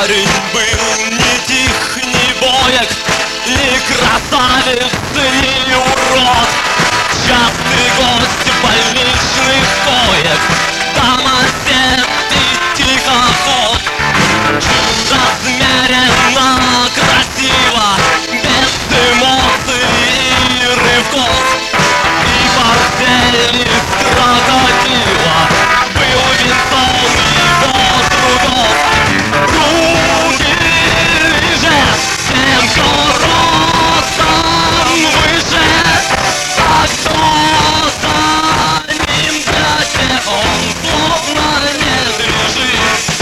Парень был ни тих, ни боек, ни красавец, ни урод. Частый гость больничных коек, домосед и тихоход. Размеренно, красиво, без эмоций и рывков. И портфель из крокодила был венцом его трудов. Руки ниже тем, кто ростом выше, а кто за ним дальше, он словно не движет.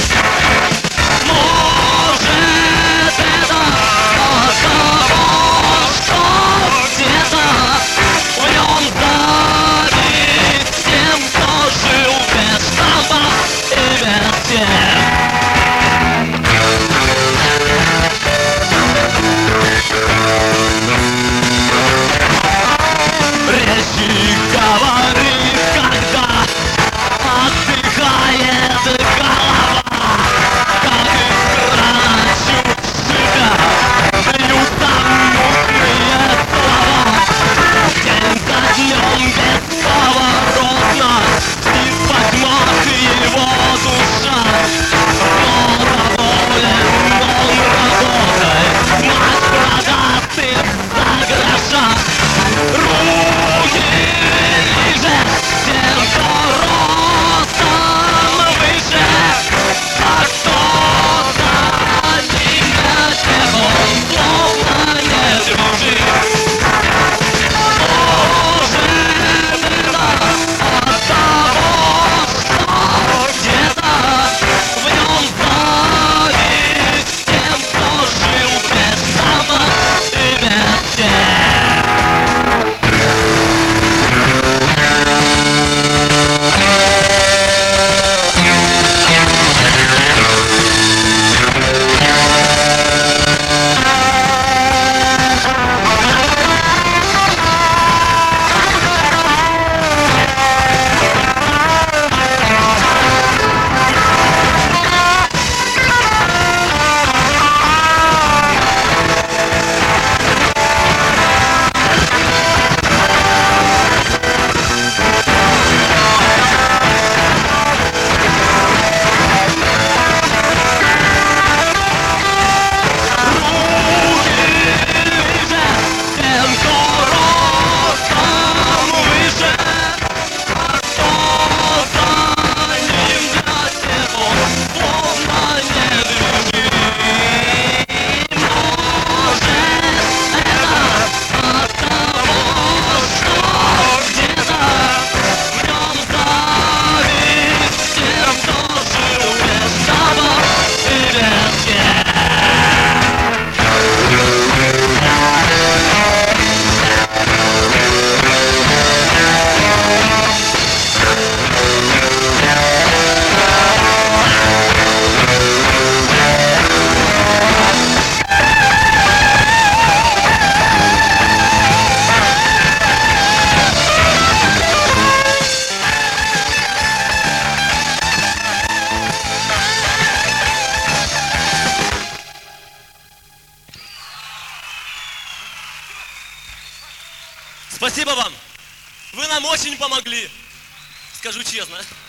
Может, это от того, что где-то в нем зависть тем, кто жил без штампов и без тем. Речи говорит, когда отдыхает голова, как из крана чуть себя льются мутные слова. День за днем бесповоротно спит во тьмах его душа. Но доволен он работой, мать продаст из-за гроша. Руки ниже тем, кто ростом выше, а кто за ним дальше, он словно не дружит. Может, это от того, что где-то в нем зависть тем, кто жил без штампа и без тем. Спасибо вам! Вы нам очень помогли, скажу честно.